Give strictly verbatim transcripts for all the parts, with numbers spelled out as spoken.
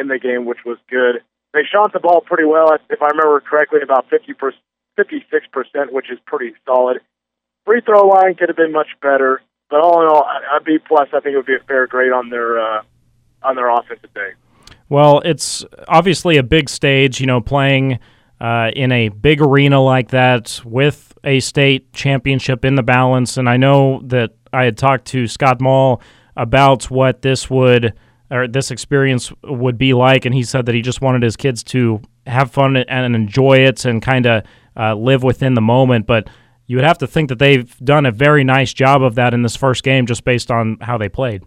in the game, which was good. They shot the ball pretty well, if I remember correctly, about fifty percent, fifty-six percent, which is pretty solid. Free throw line could have been much better, but all in all, a B plus, I think it would be a fair grade on their uh, on their offensive day. Well, it's obviously a big stage, you know, playing uh, in a big arena like that with a state championship in the balance, and I know that I had talked to Scott Mall about what this would or this experience would be like, and he said that he just wanted his kids to have fun and enjoy it and kind of uh, live within the moment. But you would have to think that they've done a very nice job of that in this first game just based on how they played.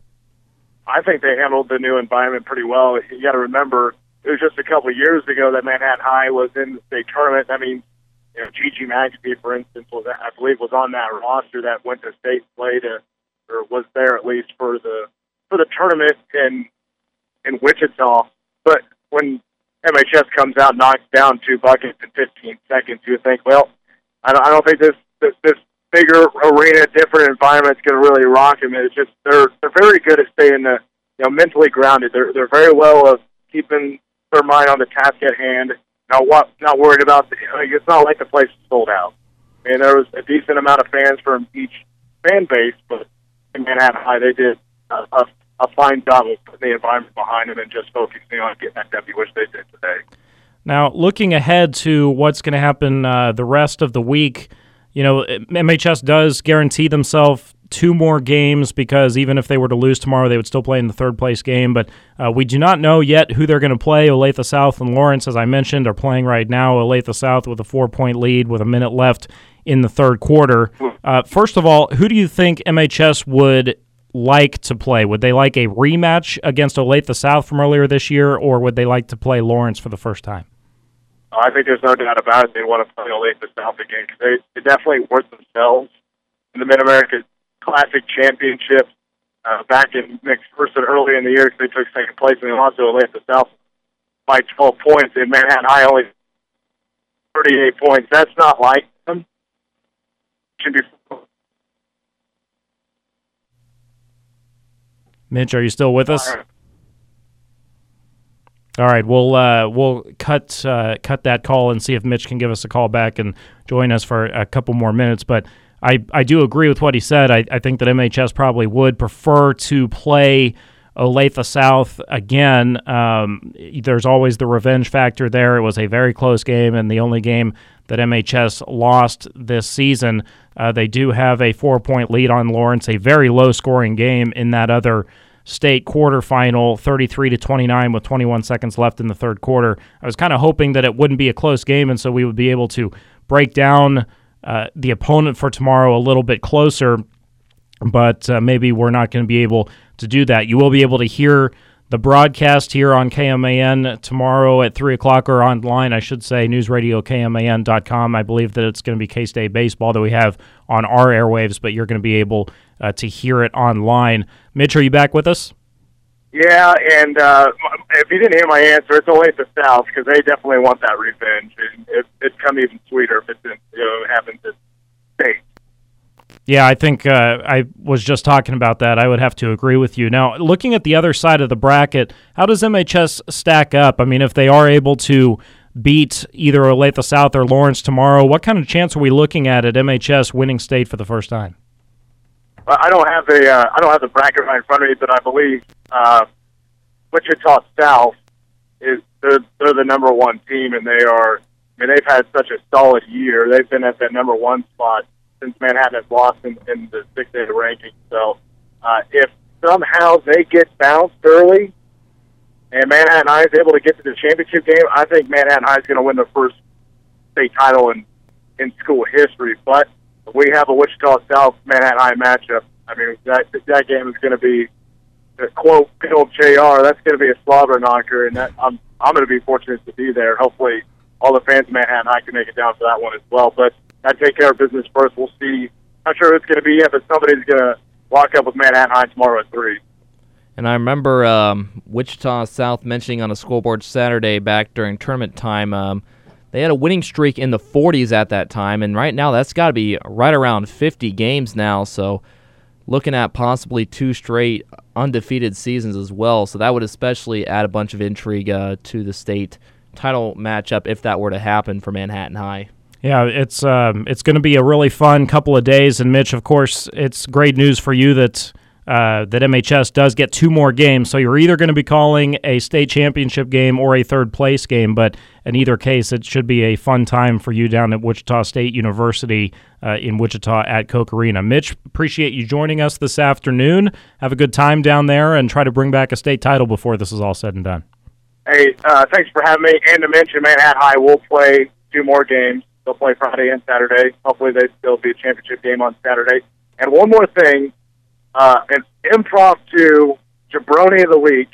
I think they handled the new environment pretty well. You got to remember, it was just a couple of years ago that Manhattan High was in the state tournament. I mean, you know, Gigi Maxey, for instance, was I believe was on that roster that went to state play to, or was there at least for the for the tournament in in Wichita. But when M H S comes out and knocks down two buckets in fifteen seconds, you think, well, I don't, I don't think this, this this bigger arena, different environment is going to really rock them. It's just they're they're very good at staying uh, you know mentally grounded. They're they're very well of keeping their mind on the task at hand. Not what not worried about. The, I mean, it's not like the place is sold out. I mean, there was a decent amount of fans from each fan base, but in Manhattan High, they did a, a, a fine job of putting the environment behind them and just focusing on getting that W, which they did today. Now, looking ahead to what's going to happen uh, the rest of the week, you know, M H S does guarantee themselves two more games because even if they were to lose tomorrow, they would still play in the third-place game. But uh, we do not know yet who they're going to play. Olathe South and Lawrence, as I mentioned, are playing right now. Olathe South with a four-point lead with a minute left in the third quarter. Uh, first of all, who do you think M H S would like to play? Would they like a rematch against Olathe South from earlier this year, or would they like to play Lawrence for the first time? I think there's no doubt about it. They want to play Olathe South again because they, they definitely worth themselves in the Mid-America Classic Championship uh, back in McPherson early in the year because they took second place and they lost to Olathe South by twelve points. In Manhattan High, only thirty-eight points. That's not like them. Should be. Mitch, are you still with us? All right, we'll uh, we'll cut uh, cut that call and see if Mitch can give us a call back and join us for a couple more minutes. But I, I do agree with what he said. I, I think that M H S probably would prefer to play Olathe South again. Um, there's always the revenge factor there. It was a very close game and the only game that M H S lost this season. Uh, they do have a four-point lead on Lawrence, a very low-scoring game in that other state quarterfinal, thirty-three to twenty-nine with twenty-one seconds left in the third quarter. I was kind of hoping that it wouldn't be a close game, and so we would be able to break down uh, the opponent for tomorrow a little bit closer, but uh, maybe we're not going to be able to do that. You will be able to hear the broadcast here on K M A N tomorrow at three o'clock, or online, I should say, news radio K M A N dot com. I believe that it's going to be K-State baseball that we have on our airwaves, but you're going to be able uh, to hear it online. Mitch, are you back with us? Yeah, and uh, if you didn't hear my answer, it's Olathe South because they definitely want that revenge. And it, it'd come even sweeter if it's in, you know, it happens in state. Yeah, I think uh, I was just talking about that. I would have to agree with you. Now, looking at the other side of the bracket, how does M H S stack up? I mean, if they are able to beat either Olathe South or Lawrence tomorrow, what kind of chance are we looking at at M H S winning state for the first time? I don't have the uh, I don't have the bracket right in front of me, but I believe uh, Wichita South is they're, they're the number one team, and they are. I mean, they've had such a solid year. They've been at that number one spot since Manhattan has lost in, in the six A ranking. So uh, if somehow they get bounced early and Manhattan High is able to get to the championship game, I think Manhattan High is going to win the first state title in, in school history. But we have a Wichita South Manhattan High matchup. I mean, that that game is going to be, to quote Bill J R, that's going to be a slobber knocker, and that, I'm I'm going to be fortunate to be there. Hopefully, all the fans of Manhattan High can make it down for that one as well. But I take care of business first. We'll see. Not sure who it's going to be yet, but somebody's going to walk up with Manhattan High tomorrow at three. And I remember um, Wichita South mentioning on a scoreboard Saturday back during tournament time. Um, They had a winning streak in the forties at that time, and right now that's got to be right around fifty games now. So looking at possibly two straight undefeated seasons as well. So that would especially add a bunch of intrigue uh, to the state title matchup if that were to happen for Manhattan High. Yeah, it's um, it's going to be a really fun couple of days. And Mitch, of course, it's great news for you that uh, that M H S does get two more games. So you're either going to be calling a state championship game or a third place game. But in either case, it should be a fun time for you down at Wichita State University uh, in Wichita at Koch Arena. Mitch, appreciate you joining us this afternoon. Have a good time down there and try to bring back a state title before this is all said and done. Hey, uh, thanks for having me. And to mention, Manhattan High will play two more games. They'll play Friday and Saturday. Hopefully they, there'll be a championship game on Saturday. And one more thing, uh, an impromptu jabroni of the week.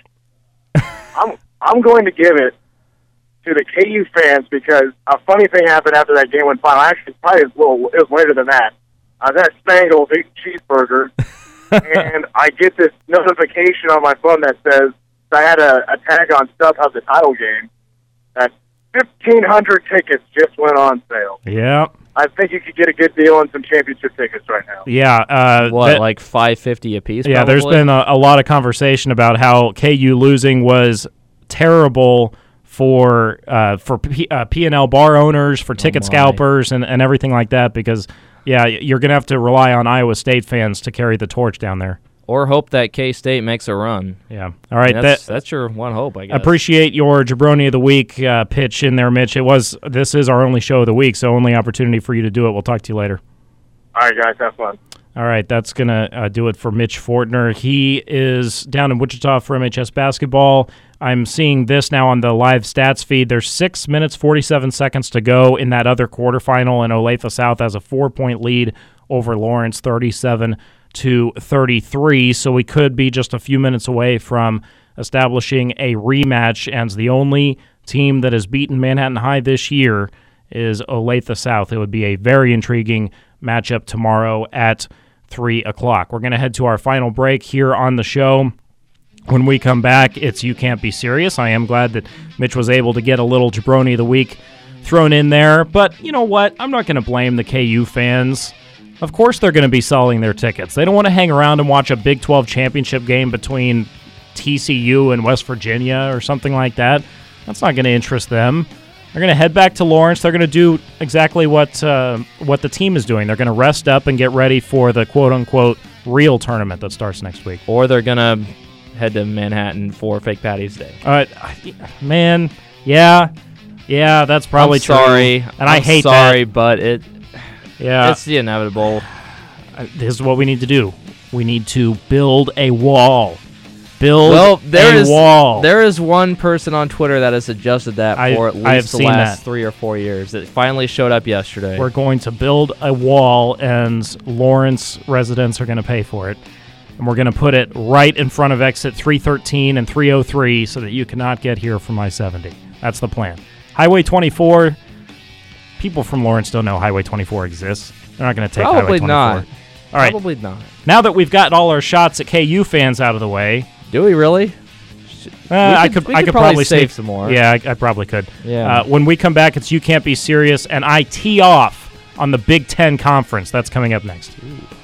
I'm I'm going to give it to the K U fans because a funny thing happened after that game went final. Actually, probably it was, a little, it was later than that. I was at Spangles eating cheeseburger, and I get this notification on my phone that says I had a, a tag on StubHub the title game that fifteen hundred tickets just went on sale. Yeah. I think you could get a good deal on some championship tickets right now. Yeah. Uh, what, that, like five fifty a piece? Yeah, probably? there's been a, a lot of conversation about how K U losing was terrible for uh, for P, uh, P and L bar owners, for ticket oh scalpers, and, and everything like that because, yeah, you're going to have to rely on Iowa State fans to carry the torch down there. Or hope that K-State makes a run. Yeah. All right. I mean, that's, that, that's your one hope, I guess. Appreciate your Jabroni of the Week uh, pitch in there, Mitch. It was This is our only show of the week, so only opportunity for you to do it. We'll talk to you later. All right, guys. Have fun. All right, that's going to uh, do it for Mitch Fortner. He is down in Wichita for M H S basketball. I'm seeing this now on the live stats feed. There's six minutes, forty-seven seconds to go in that other quarterfinal, and Olathe South has a four-point lead over Lawrence, thirty-seven to thirty-three, so we could be just a few minutes away from establishing a rematch, and the only team that has beaten Manhattan High this year is Olathe South. It would be a very intriguing matchup tomorrow at three o'clock. We're going to head to our final break here on the show. When we come back, it's You Can't Be Serious. I am glad that Mitch was able to get a little Jabroni of the Week thrown in there, but you know what? I'm not going to blame the K U fans. Of course they're going to be selling their tickets. They don't want to hang around and watch a Big twelve championship game between T C U and West Virginia or something like that. That's not going to interest them. They're going to head back to Lawrence. They're going to do exactly what uh, what the team is doing. They're going to rest up and get ready for the quote-unquote real tournament that starts next week. Or they're going to head to Manhattan for Fake Patty's Day. Uh, man, yeah. Yeah, that's probably I'm true. sorry. And I'm I hate sorry, that. but it Yeah. it's the inevitable. This is what we need to do. We need to build a wall. Build Well, there a is wall. there is one person on Twitter that has suggested that I- for at I have least the seen last that. three or four years. It finally showed up yesterday. We're going to build a wall, and Lawrence residents are going to pay for it. And we're going to put it right in front of exit three thirteen and three oh three so that you cannot get here from I seventy. That's the plan. Highway twenty-four, people from Lawrence don't know Highway twenty-four exists. They're not going to take Probably Highway twenty-four. not. All right. Probably not. Now that we've gotten all our shots at K U fans out of the way, Do we really? Uh, I could- could, we I could could probably probably save sneak- some more. Yeah, I, I probably could. Yeah. Uh, when we come back, it's You Can't Be Serious, and I tee off on the Big Ten Conference. That's coming up next. Ooh.